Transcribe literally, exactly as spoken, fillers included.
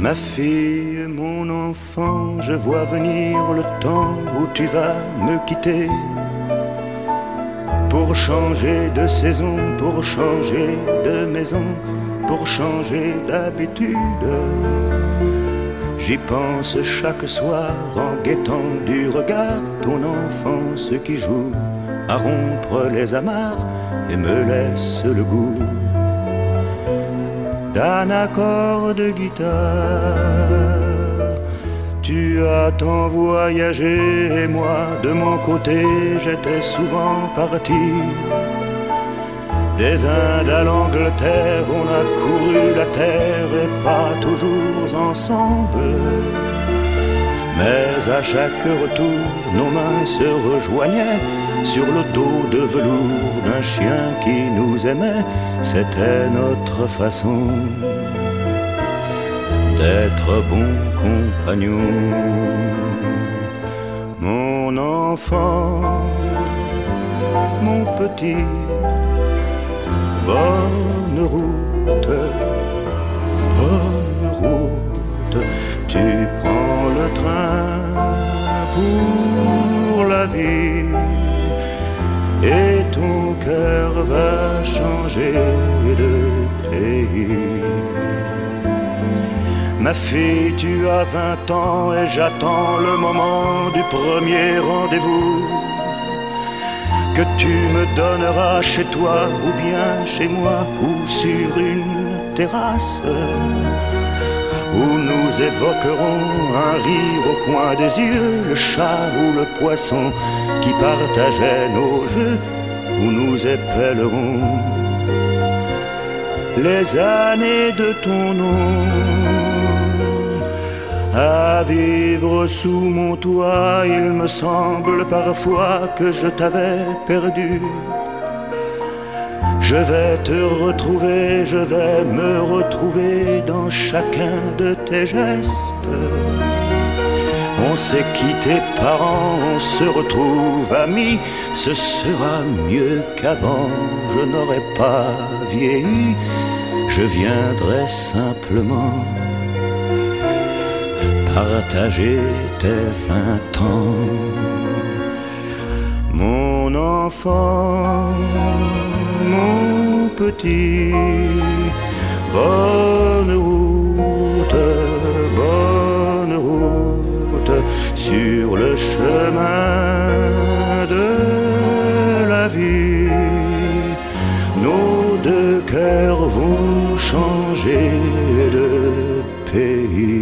Ma fille, mon enfant, je vois venir le temps où tu vas me quitter. Pour changer de saison, pour changer de maison, pour changer d'habitude. J'y pense chaque soir en guettant du regard ton enfance qui joue à rompre les amarres et me laisse le goût d'un accord de guitare. Tu as tant voyagé et moi de mon côté j'étais souvent parti. Des Indes à l'Angleterre, on a couru la terre et pas toujours ensemble. Mais à chaque retour, nos mains se rejoignaient sur le dos de velours d'un chien qui nous aimait. C'était notre façon d'être bons compagnons. Mon enfant, mon petit, bonne route, bonne route. Tu prends le train pour la vie et ton cœur va changer de pays. Ma fille, tu as vingt ans et j'attends le moment du premier rendez-vous que tu me donneras chez toi ou bien chez moi ou sur une terrasse où nous évoquerons un rire au coin des yeux, le chat ou le poisson qui partageait nos jeux, où nous épellerons les années de ton nom. À vivre sous mon toit, il me semble parfois que je t'avais perdu. Je vais te retrouver, je vais me retrouver dans chacun de tes gestes. On s'est quitté parents, on se retrouve amis. Ce sera mieux qu'avant, je n'aurai pas vieilli. Je viendrai simplement partager tes vingt ans. Mon enfant, mon petit, bonne route, bonne route sur le chemin de la vie. Nos deux cœurs vont changer de pays.